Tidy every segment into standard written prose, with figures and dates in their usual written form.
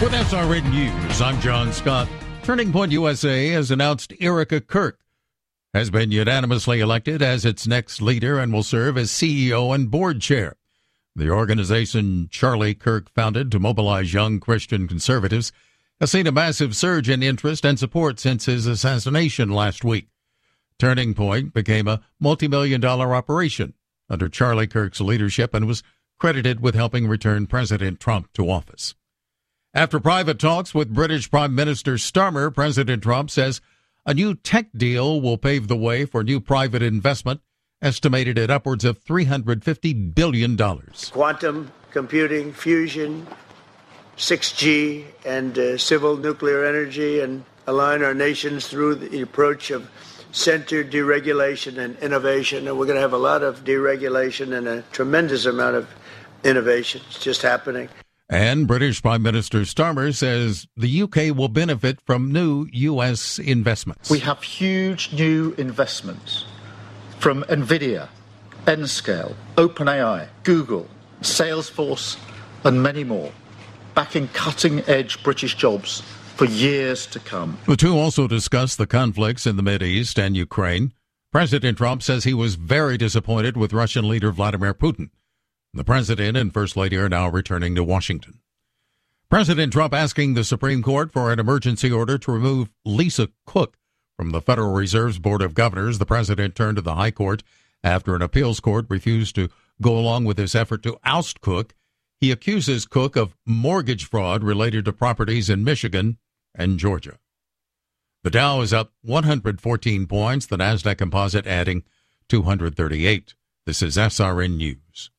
With SRN News, I'm John Scott. Turning Point USA has announced Erica Kirk has been unanimously elected as its next leader and will serve as CEO and board chair. The organization Charlie Kirk founded to mobilize young Christian conservatives has seen a massive surge in interest and support since his assassination last week. Turning Point became a multi-million-dollar operation under Charlie Kirk's leadership and was credited with helping return President Trump to office. After private talks with British Prime Minister Starmer, President Trump says a new tech deal will pave the way for new private investment, estimated at upwards of $350 billion. Quantum computing, fusion, 6G, and civil nuclear energy, and align our nations through the approach of centered deregulation and innovation. And we're going to have a lot of deregulation and a tremendous amount of innovation. It's just happening. And British Prime Minister Starmer says the UK will benefit from new U.S. investments. We have huge new investments from NVIDIA, Nscale, OpenAI, Google, Salesforce, and many more, backing cutting-edge British jobs for years to come. The two also discussed the conflicts in the Mideast and Ukraine. President Trump says he was very disappointed with Russian leader Vladimir Putin. The president and first lady are now returning to Washington. President Trump asking the Supreme Court for an emergency order to remove Lisa Cook from the Federal Reserve's Board of Governors. The president turned to the High Court after an appeals court refused to go along with his effort to oust Cook. He accuses Cook of mortgage fraud related to properties in Michigan and Georgia. The Dow is up 114 points, the Nasdaq Composite adding 238. This is SRN News.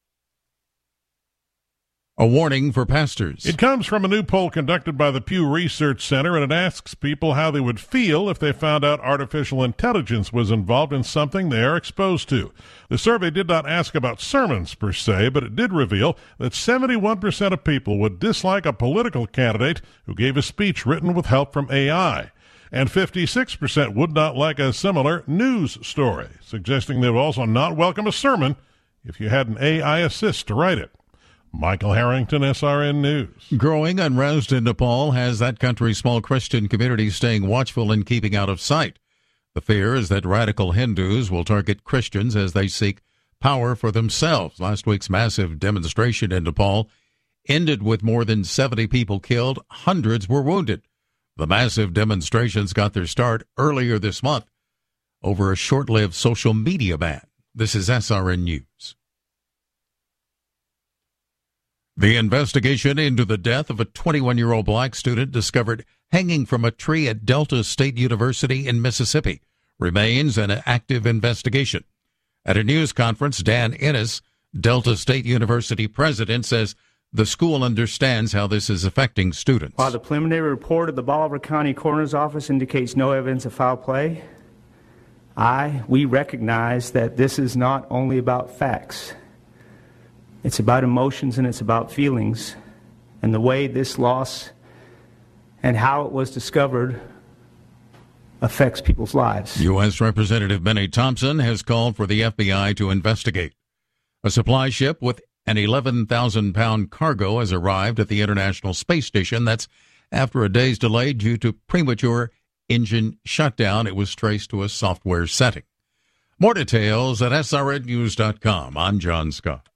A warning for pastors. It comes from a new poll conducted by the Pew Research Center, and it asks people how they would feel if they found out artificial intelligence was involved in something they are exposed to. The survey did not ask about sermons per se, but it did reveal that 71% of people would dislike a political candidate who gave a speech written with help from AI. And 56% would not like a similar news story, suggesting they would also not welcome a sermon if you had an AI assist to write it. Michael Harrington, SRN News. Growing unrest in Nepal has that country's small Christian community staying watchful and keeping out of sight. The fear is that radical Hindus will target Christians as they seek power for themselves. Last week's massive demonstration in Nepal ended with more than 70 people killed. Hundreds were wounded. The massive demonstrations got their start earlier this month over a short-lived social media ban. This is SRN News. The investigation into the death of a 21-year-old black student discovered hanging from a tree at Delta State University in Mississippi remains an active investigation. At a news conference, Dan Ennis, Delta State University president, says the school understands how this is affecting students. While the preliminary report of the Bolivar County Coroner's Office indicates no evidence of foul play, we recognize that this is not only about facts. It's about emotions and it's about feelings, and the way this loss and how it was discovered affects people's lives. U.S. Representative Benny Thompson has called for the FBI to investigate. A supply ship with an 11,000-pound cargo has arrived at the International Space Station. That's after a day's delay due to premature engine shutdown. It was traced to a software setting. More details at srnnews.com. I'm John Scott.